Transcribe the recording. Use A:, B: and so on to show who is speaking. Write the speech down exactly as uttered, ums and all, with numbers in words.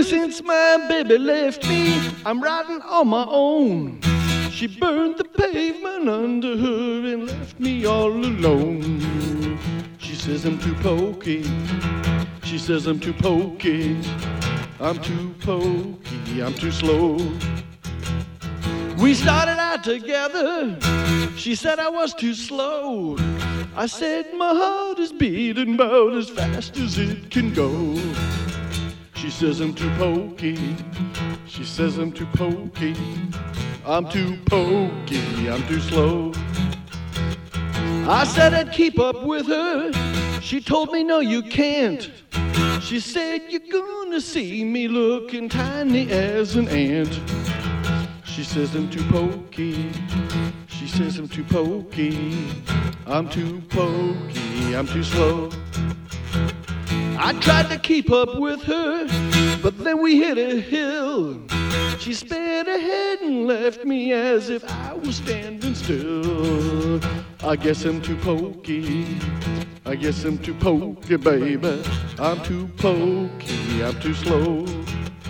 A: since my baby left me, I'm riding on my own. She burned the pavement under her and left me all alone. She says I'm too pokey. She says I'm too pokey. I'm too pokey. I'm too slow. We started out together. She said I was too slow. I said my heart is beating about as fast as it can go. She says I'm too pokey. She says I'm too pokey. I'm too pokey. I'm too slow. I said I'd keep up with her. She told me no you can't. She said you're gonna see me looking tiny as an ant. She says I'm too pokey. She says I'm too pokey. I'm too pokey. I'm too slow. I tried to keep up with her, but then we hit a hill. She sped ahead and left me as if I was standing still. I guess I'm too pokey. I guess I'm too pokey, baby. I'm too pokey. I'm too slow.